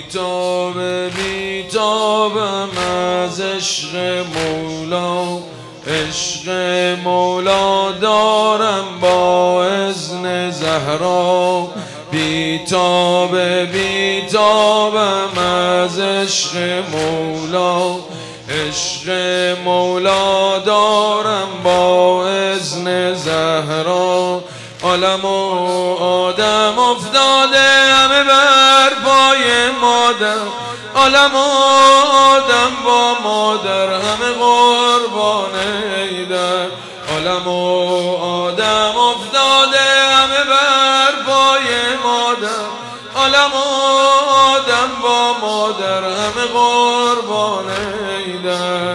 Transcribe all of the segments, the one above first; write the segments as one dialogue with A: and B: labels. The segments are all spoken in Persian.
A: بیتابم از عشق مولا، عشق مولا دارم با اذن زهرا. بیتابم از عشق مولا، عشق مولا دارم با اذن زهرا. عالم و آدم افتاده همه بر پای مادر، عالم و آدم با مادر همه قربان حیدر. عالم و آدم افتاده همه بر پای مادر، عالم و آدم با مادر همه قربان حیدر.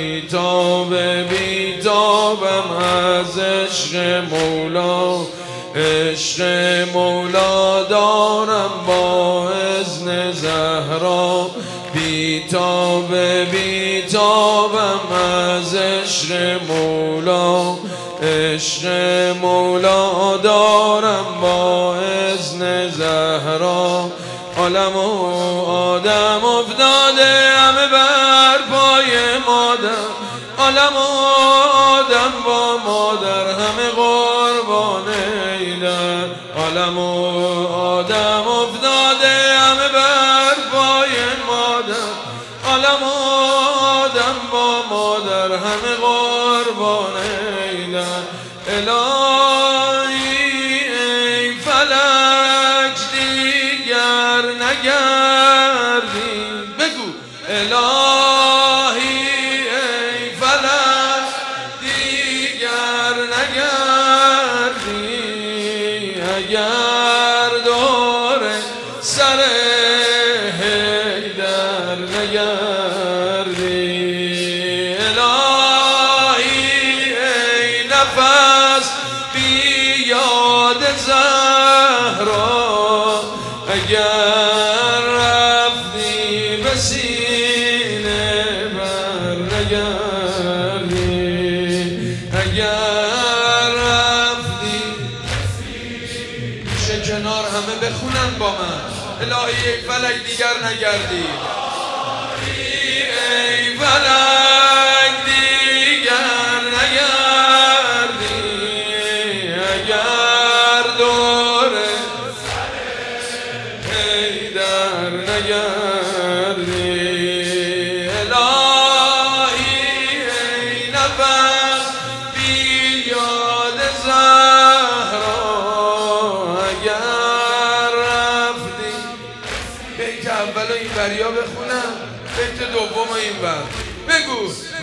A: بیتابم از عشق مولا، عشق مولا دارم با اذن زهرا. بیتابم از عشق مولا، عشق مولا دارم با اذن زهرا. عالم و آدم افتاده همه بر پای مادر، عالم و آدم با مادر همه قربان حیدر. عالم و آدم افتاده همه بر پای مادر، عالم و آدم با مادر همه قربان حیدر. الهی ای فلک دیگر نگردی، بگو الهی ای فلک دیگر نگردی. اگر دور سر حیدر نگردی، الهی ای نفس بیاد زهرا. اگر رفتی به سینه بر نگردی، اگر رفتی میشه کنار همه بخونن با من. الهی ای فلک دیگر نگردی، ای فلک دیگر نگردی. اگر دور حیدر نگردی، الهی ای نفس بیاد زهرا. اگر رفتی بیت اول این بریا بخونم، بیت دوم این بر بگو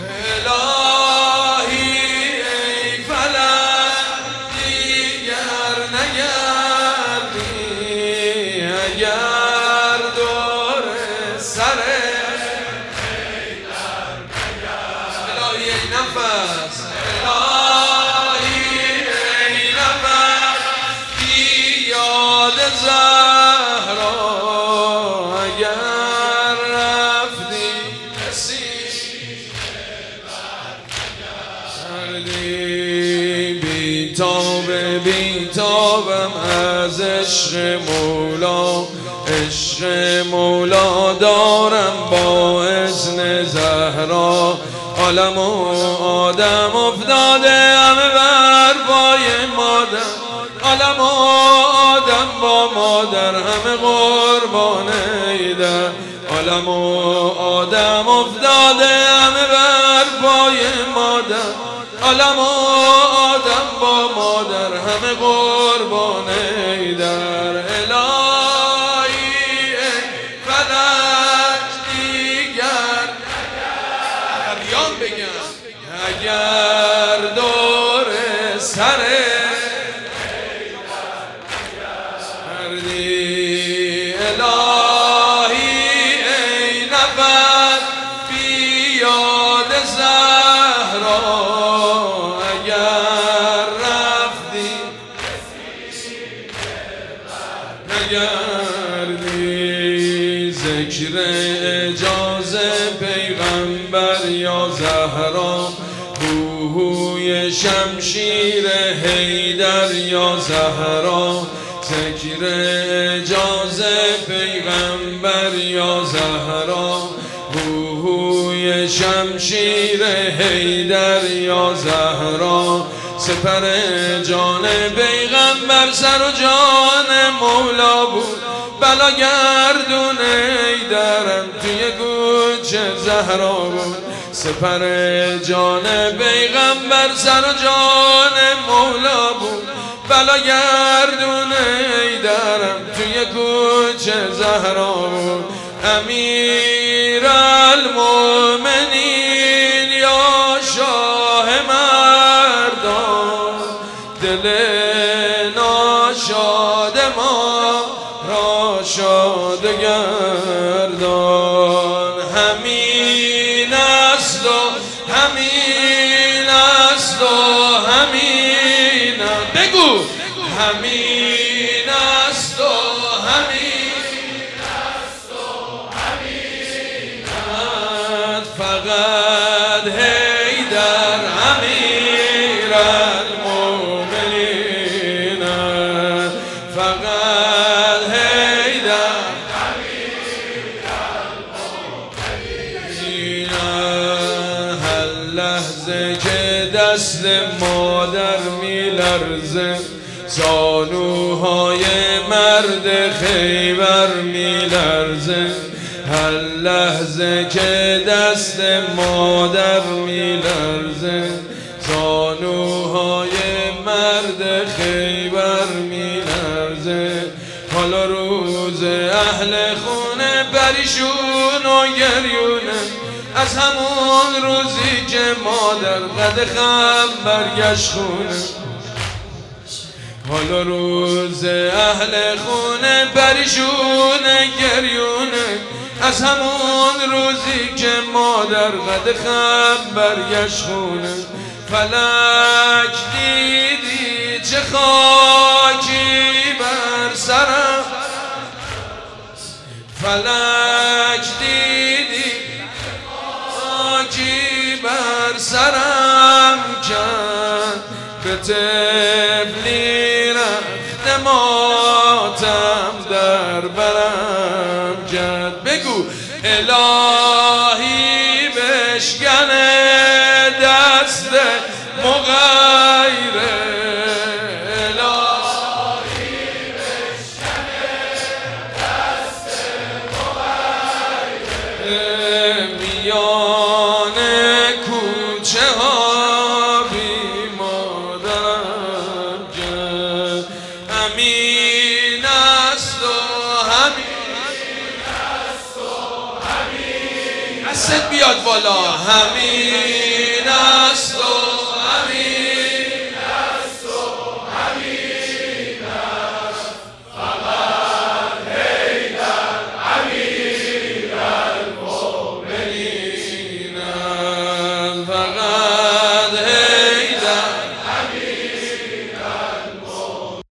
A: الهی ای فلک دیگر نگردی. اگر دور سر حیدر نگردی، الهی ای نفس، الهی ای نفس بیاد زهرا. اگر رفتی بیتابم از عشق مولا، عشق مولا دارم با اذن زهرا. عالم و آدم افتاده همه بر پای مادر، عالم و آدم با مادر همه قربان حیدر. عالم و آدم افتاده همه بر پای مادر، عالم و آدم با مادر همه قربان حیدر. الهی ای فلک دیگر بیان بگم، اگر دور سر حیدر الهی ای نفس بیاد زهرا. نگردی ذکر اجازه پیغمبر یا زهرا، هوهوی شمشیر حیدر یا زهرا. ذکر اجازه پیغمبر پیغمبر یا زهرا، هوی شمشیر حیدر یا زهرا، سپر جان پیغمبر سر و جان مولا بود، بلا گردون حیدرم توی کوچه زهرا بود، سپر جان پیغمبر سر و جان مولا بود، بلا گردون حیدرم توی کوچه زهرا بود. امیر المومنین یا شاه مردان، دل ناشاد ما را شاد گردان. همین است و همین است و همین است. بگو همین است و همین است و همین است. فقط حیدر امیر المومنین، فقط حیدر امیر المومنین. هر لحظه که دست مادر میلرزه، زانوهای مرد خیبر میلرزه. هر لحظه که دست مادر میلرزه، زانوهای مرد خیبر میلرزه. حالا روز اهل خونه پریشون و گریونه، از همون روزی که مادر قد خم برگشت خونه. حالا روز اهل خونه پریشونه گریونه، از همون روزی که مادر قد خم برگشت خونه. فلک دیدی چه خاکی بر سرم، فلک دیدی خاکی بر سرم کرد، به طفلی رخت ماتم در برم کرد. بگو الهی بشکنه دست مغیره، الهی بشکنه دست مغیره. میان کوچه ها بی مادرم کرد. همین است و همین است و همین. دست بیاد بالا. همین است و